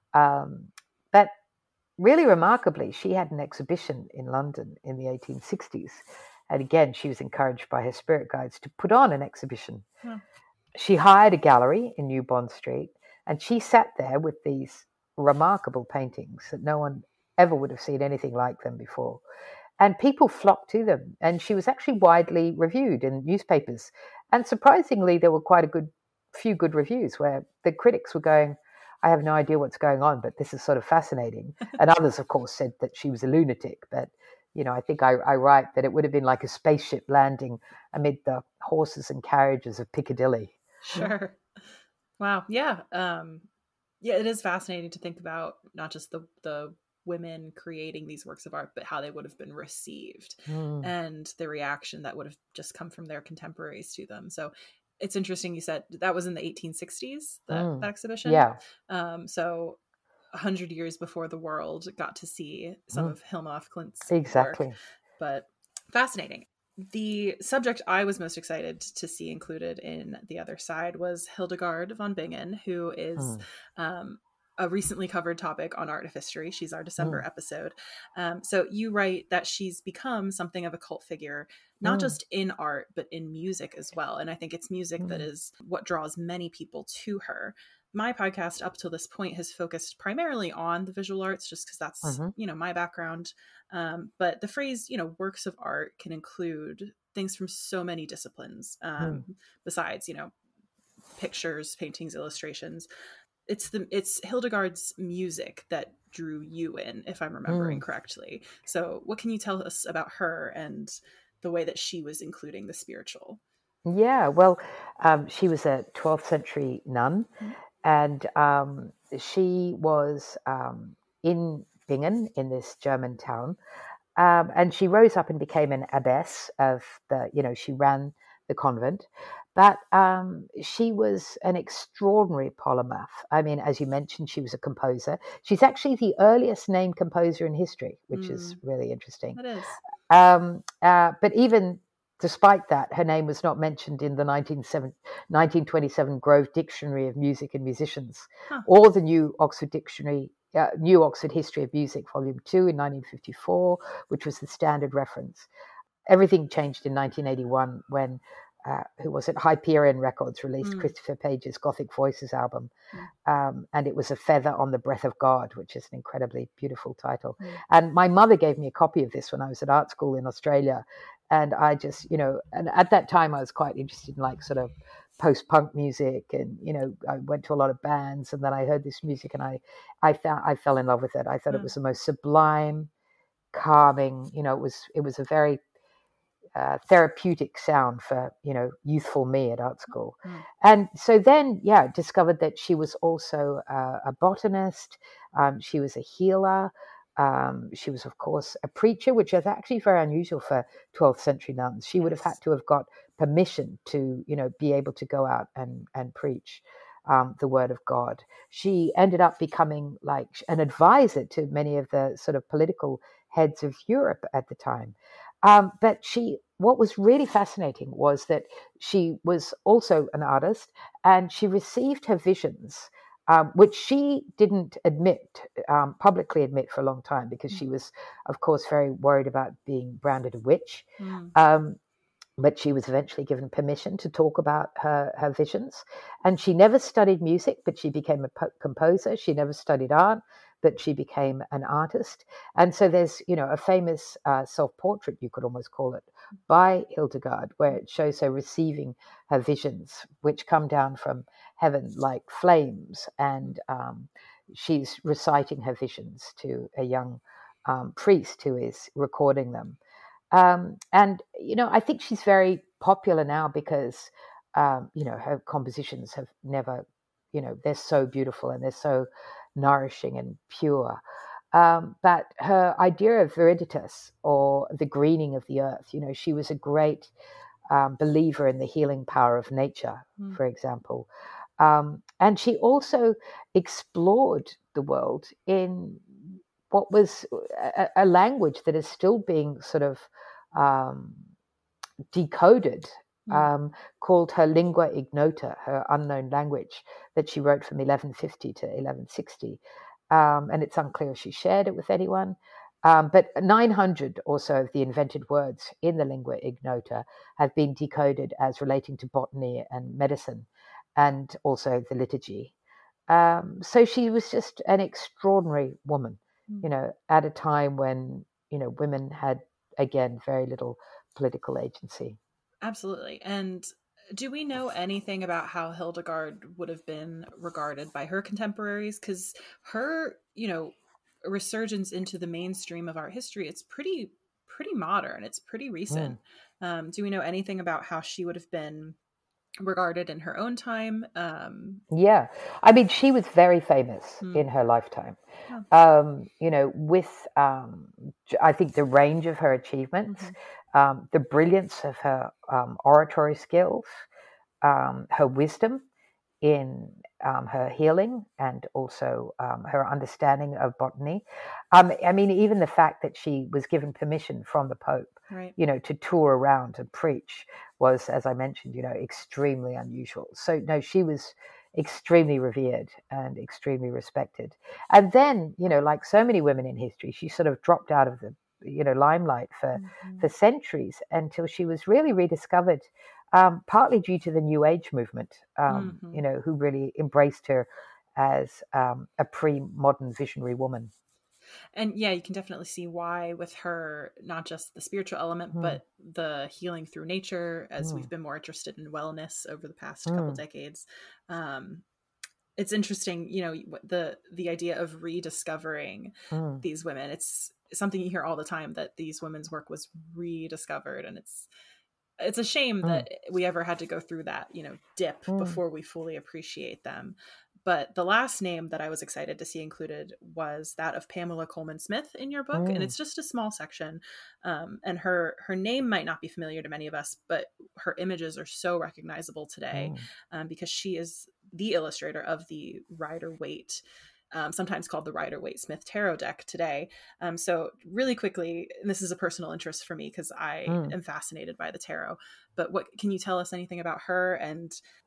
Um, but really remarkably, she had an exhibition in London in the eighteen sixties. And again, she was encouraged by her spirit guides to put on an exhibition. Yeah. She hired a gallery in New Bond Street, and she sat there with these remarkable paintings that no one ever would have seen anything like them before. And people flocked to them. And she was actually widely reviewed in newspapers. And surprisingly, there were quite a good few good reviews where the critics were going, I have no idea what's going on, but this is sort of fascinating. And others, of course, said that she was a lunatic. But, you know, I think I, I write that it would have been like a spaceship landing amid the horses and carriages of Piccadilly. Sure. Wow. Yeah. Um, yeah, it is fascinating to think about not just the the women creating these works of art, but how they would have been received Mm. and the reaction that would have just come from their contemporaries to them. So it's interesting you said that was in the eighteen sixties, that, Mm. that exhibition. Yeah. Um, so a hundred years before the world got to see some Mm. of Hilma af Klint's Exactly. work. But fascinating. The subject I was most excited to see included in The Other Side was Hildegard von Bingen, who is Mm. um, a recently covered topic on Art of History. She's our December Mm. episode. Um, so you write that she's become something of a cult figure, not Mm. just in art, but in music as well. And I think it's music that Mm. is what draws many people to her. My podcast up till this point has focused primarily on the visual arts, just because that's, Mhm. you know, my background. Um, but the phrase, you know, works of art can include things from so many disciplines, um, besides, you know, pictures, paintings, illustrations. It's the it's Hildegard's music that drew you in, if I'm remembering Mm. correctly. So what can you tell us about her and the way that she was including the spiritual? Yeah, well, um, she was a twelfth century nun, Mhm. and um, she was um, in Bingen, in this German town, um, and she rose up and became an abbess of the, you know, she ran the convent, but um, she was an extraordinary polymath. I mean, as you mentioned, she was a composer. She's actually the earliest named composer in history, which is really interesting. That is. Um, uh, but even despite that, her name was not mentioned in the nineteen twenty-seven Grove Dictionary of Music and Musicians, Huh. or the New Oxford Dictionary, uh, New Oxford History of Music, Volume two in nineteen fifty-four, which was the standard reference. Everything changed in nineteen eighty-one when uh, who was it? Hyperion Records released Mm. Christopher Page's Gothic Voices album. Mm. Um, and it was A Feather on the Breath of God, which is an incredibly beautiful title. Mm. And my mother gave me a copy of this when I was at art school in Australia. And I just, you know, and at that time I was quite interested in like sort of post-punk music, and, you know, I went to a lot of bands, and then I heard this music and I, I found, I fell in love with it. I thought Mm. it was the most sublime, calming, you know, it was, it was a very uh, therapeutic sound for, you know, youthful me at art school. Mm. And so then, yeah, discovered that she was also uh, a botanist. Um, she was a healer. Um, she was, of course, a preacher, which is actually very unusual for twelfth century nuns. She would have Yes. had to have got permission to, you know, be able to go out and, and preach um, the word of God. She ended up becoming like an advisor to many of the sort of political heads of Europe at the time. Um, but she, what was really fascinating was that she was also an artist, and she received her visions, um, which she didn't admit, um, publicly admit for a long time, because she was, of course, very worried about being branded a witch. Mm. Um, but she was eventually given permission to talk about her, her visions. And she never studied music, but she became a po- composer. She never studied art, but she became an artist. And so there's, you know, a famous uh, self-portrait, you could almost call it, by Hildegard, where it shows her receiving her visions, which come down from heaven like flames. And um, she's reciting her visions to a young um, priest who is recording them. Um, and, you know, I think she's very popular now because, um, you know, her compositions have never, you know, they're so beautiful and they're so nourishing and pure. Um, but her idea of viriditas, or the greening of the earth, you know, she was a great um, believer in the healing power of nature, Mm. for example. Um, and she also explored the world in what was a, a language that is still being sort of um, decoded, Mm. um, called her lingua ignota, her unknown language, that she wrote from eleven fifty to eleven sixty. Um, and it's unclear if she shared it with anyone. Um, but nine hundred or so of the invented words in the lingua ignota have been decoded as relating to botany and medicine, and also the liturgy. Um, so she was just an extraordinary woman, you know, at a time when, you know, women had, again, very little political agency. Absolutely. And do we know anything about how Hildegard would have been regarded by her contemporaries? Because her, you know, resurgence into the mainstream of art history, it's pretty, pretty modern. It's pretty recent. Mm. Um, do we know anything about how she would have been regarded in her own time? Um, yeah. I mean, she was very famous mm. in her lifetime. Yeah. Um, you know, with, um, I think, the range of her achievements, mm-hmm. um, the brilliance of her um, oratory skills, um, her wisdom in um, her healing, and also um, her understanding of botany. Um, I mean, even the fact that she was given permission from the Pope, right. you know, to tour around and preach was, as I mentioned, you know, extremely unusual. So, no, she was extremely revered and extremely respected. And then, you know, like so many women in history, she sort of dropped out of the, you know, limelight for, mm-hmm. for centuries, until she was really rediscovered, um, partly due to the New Age movement, um, mm-hmm. you know, who really embraced her as um, a pre-modern visionary woman. And yeah, you can definitely see why with her, not just the spiritual element, mm. but the healing through nature, as mm. we've been more interested in wellness over the past mm. couple decades. Um, it's interesting, you know, the, the idea of rediscovering mm. these women. It's something you hear all the time, that these women's work was rediscovered. And it's, it's a shame mm. that we ever had to go through that, you know, dip mm. before we fully appreciate them. But the last name that I was excited to see included was that of Pamela Colman Smith in your book. Mm. And it's just a small section. Um, and her, her name might not be familiar to many of us, but her images are so recognizable today mm. um, because she is the illustrator of the Rider-Waite, um, sometimes called the Rider-Waite Smith Tarot deck today. Um, so really quickly, and this is a personal interest for me because I mm. am fascinated by the tarot, but what can you tell us anything about her and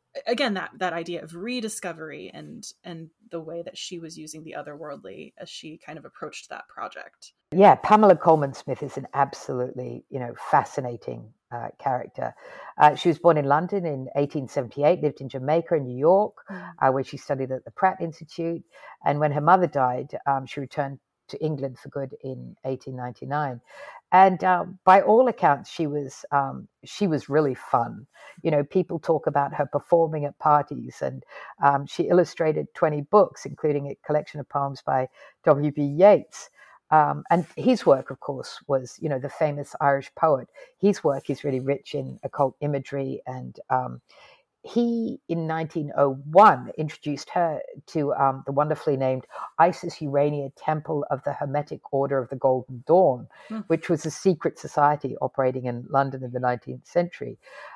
again, that that idea of rediscovery and and the way that she was using the otherworldly as she kind of approached that project. Yeah, Pamela Coleman Smith is an absolutely, you know, fascinating uh, character. Uh, she was born in London in eighteen seventy-eight, lived in Jamaica and New York, mm. uh, where she studied at the Pratt Institute. And when her mother died, um, she returned to England for good in eighteen ninety-nine. And um, by all accounts, she was um, she was really fun. You know, people talk about her performing at parties, and um, she illustrated twenty books, including a collection of poems by W B Yeats. Um, and his work, of course, was, you know, the famous Irish poet. His work is really rich in occult imagery, and um, he, in nineteen oh one, introduced her to um, the wonderfully named Isis Urania Temple of the Hermetic Order of the Golden Dawn, mm. which was a secret society operating in London in the nineteenth century.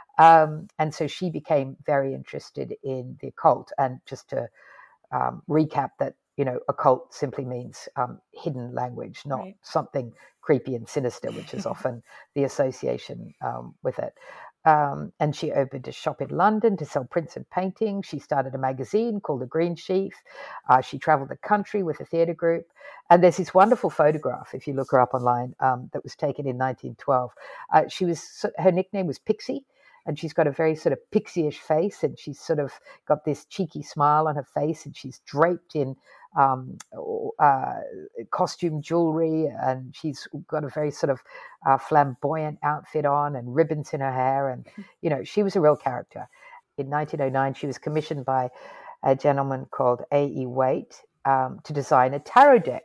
Um, and so she became very interested in the occult. And just to um, recap that, you know, occult simply means um, hidden language, not right. something creepy and sinister, which is often the association um, with it. Um, and she opened a shop in London to sell prints and paintings. She started a magazine called The Green Sheaf. Uh, she traveled the country with a theatre group. And there's this wonderful photograph, if you look her up online, um, that was taken in nineteen twelve. Uh, she was, her nickname was Pixie. And she's got a very sort of pixie-ish face, and she's sort of got this cheeky smile on her face, and she's draped in um, uh, costume jewelry, and she's got a very sort of uh, flamboyant outfit on and ribbons in her hair. And, you know, she was a real character. In nineteen oh nine, she was commissioned by a gentleman called A E Waite um, to design a tarot deck.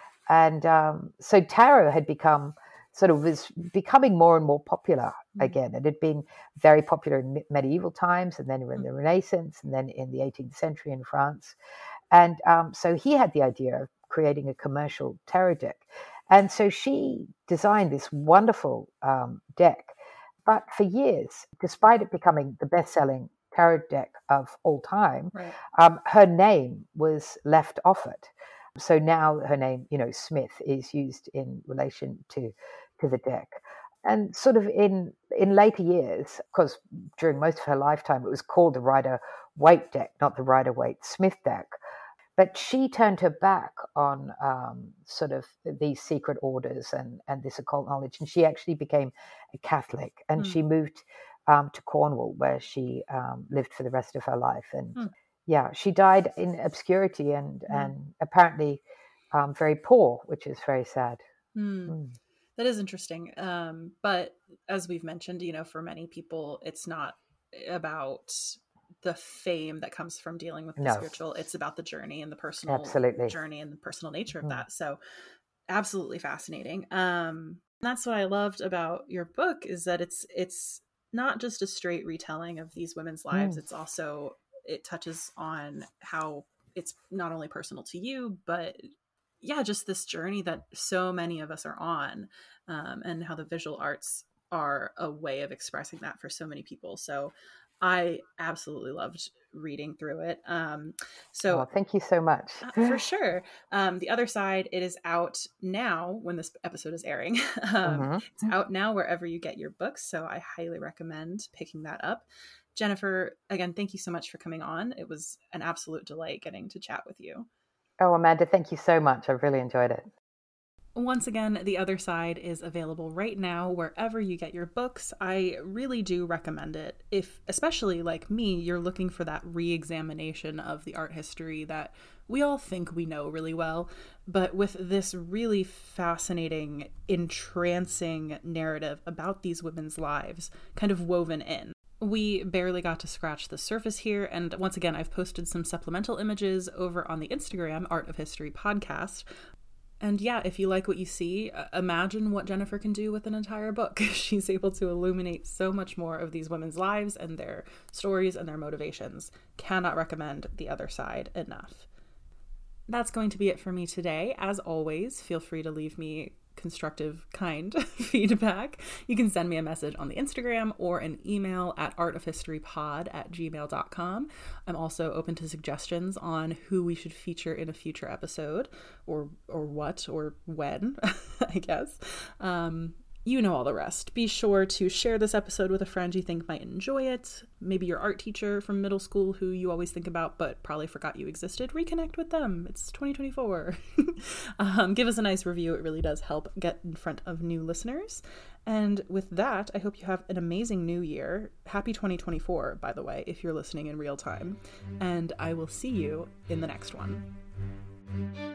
And um, so tarot had become sort of was becoming more and more popular again. It had been very popular in medieval times, and then in the Renaissance, and then in the eighteenth century in France. And um, so he had the idea of creating a commercial tarot deck. And so she designed this wonderful um, deck. But for years, despite it becoming the best-selling tarot deck of all time, right. um, her name was left off it. So now her name, you know, Smith, is used in relation to to the deck. And sort of in in later years, because during most of her lifetime, it was called the Rider-Waite deck, not the Rider-Waite-Smith deck. But she turned her back on um, sort of these secret orders and, and this occult knowledge. And she actually became a Catholic, and mm. she moved um, to Cornwall, where she um, lived for the rest of her life. And mm. yeah, she died in obscurity and, mm. and apparently um, very poor, which is very sad. Mm. Mm. That is interesting. Um, but as we've mentioned, you know, for many people, it's not about the fame that comes from dealing with the no. spiritual. It's about the journey and the personal absolutely. journey and the personal nature of mm. that. So absolutely fascinating. Um, that's what I loved about your book, is that it's, it's not just a straight retelling of these women's lives. Mm. It's also, it touches on how it's not only personal to you, but yeah, just this journey that so many of us are on, um, and how the visual arts are a way of expressing that for so many people. So I absolutely loved reading through it. Um, so oh, thank you so much. uh, for sure. Um, The Other Side, it is out now when this episode is airing. um, mm-hmm. It's out now wherever you get your books. So I highly recommend picking that up. Jennifer, again, thank you so much for coming on. It was an absolute delight getting to chat with you. Oh, Amanda, thank you so much. I really enjoyed it. Once again, The Other Side is available right now wherever you get your books. I really do recommend it. If, especially like me, you're looking for that re-examination of the art history that we all think we know really well, but with this really fascinating, entrancing narrative about these women's lives kind of woven in. We barely got to scratch the surface here, and once again, I've posted some supplemental images over on the Instagram, Art of History Podcast. And yeah, if you like what you see, uh, imagine what Jennifer can do with an entire book. She's able to illuminate so much more of these women's lives and their stories and their motivations. Cannot recommend The Other Side enough. That's going to be it for me today. As always, feel free to leave me constructive, kind feedback. You can send me a message on the Instagram or an email at artofhistorypod at gmail dot com. I'm also open to suggestions on who we should feature in a future episode, or or what, or when, I guess. Um, you know all the rest. Be sure to share this episode with a friend you think might enjoy it. Maybe your art teacher from middle school who you always think about but probably forgot you existed. Reconnect with them. It's twenty twenty-four. um, give us a nice review. It really does help get in front of new listeners. And with that, I hope you have an amazing new year. Happy twenty twenty-four, by the way, if you're listening in real time. And I will see you in the next one.